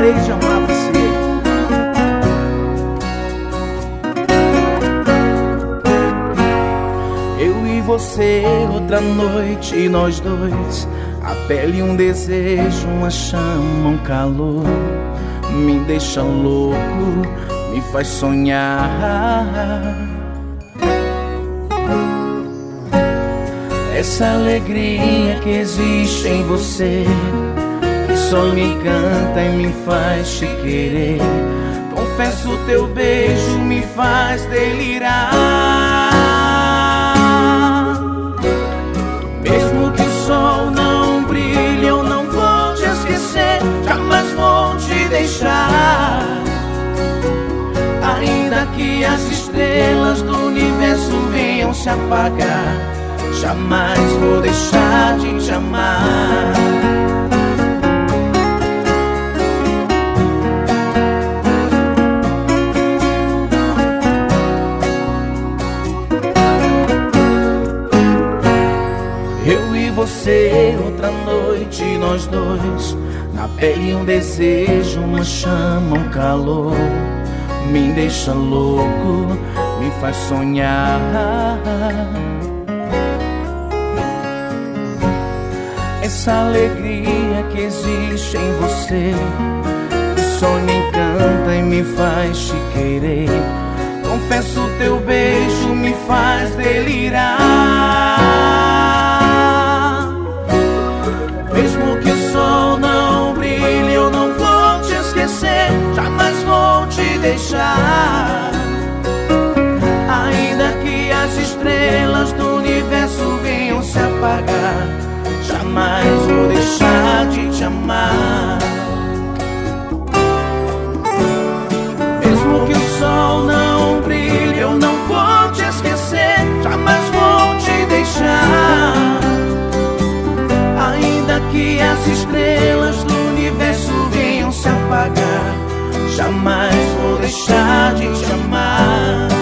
parei de amar você. Eu e você, outra noite, nós dois. A pele, um desejo, uma chama, um calor. Me deixa louco, me faz sonhar. Essa alegria que existe em você, que só me encanta e me faz te querer. Confesso, teu beijo me faz delirar. Mesmo que o sol não brilhe, eu não vou te esquecer, jamais vou te deixar. Ainda que as estrelas do universo venham se apagar, jamais vou deixar de te amar. Eu e você, outra noite, nós dois. Na pele, um desejo, uma chama, um calor. Me deixa louco, me faz sonhar. Essa alegria que existe em você, que só me encanta e me faz te querer. Confesso, teu beijo me faz delirar. Mesmo que o sol não brilhe, eu não vou te esquecer, jamais vou te deixar. Ainda que as estrelas do universo venham se apagar, jamais vou deixar de te amar. Mesmo que o sol não brilhe, eu não vou te esquecer, jamais vou te deixar. Ainda que as estrelas do universo venham se apagar, jamais vou deixar de te amar.